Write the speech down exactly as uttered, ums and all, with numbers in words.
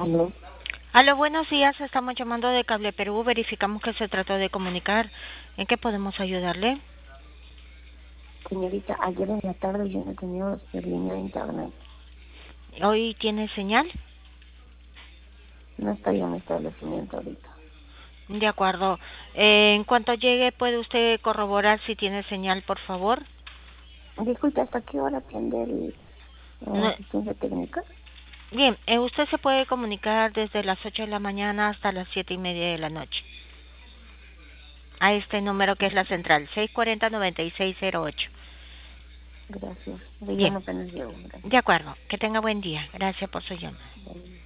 Aló, Aló, buenos días. Estamos llamando de Cable Perú. Verificamos que se trató de comunicar. ¿En qué podemos ayudarle? señorita, ayer en la tarde yo no tenía línea de internet. ¿Hoy tiene señal? No estoy en mi establecimiento ahorita. De acuerdo. Eh, en cuanto llegue, ¿puede usted corroborar si tiene señal, por favor? Disculpe, ¿hasta qué hora atiende el eh, No- asistencia técnica? Bien, eh, usted se puede comunicar desde las ocho de la mañana hasta las siete y media de la noche. A este número que es la central, seis cuatro cero, nueve seis cero ocho. Gracias. Yo Bien, no apenas llego, gracias. de acuerdo. Que tenga buen día. Gracias por su llamada. Bueno.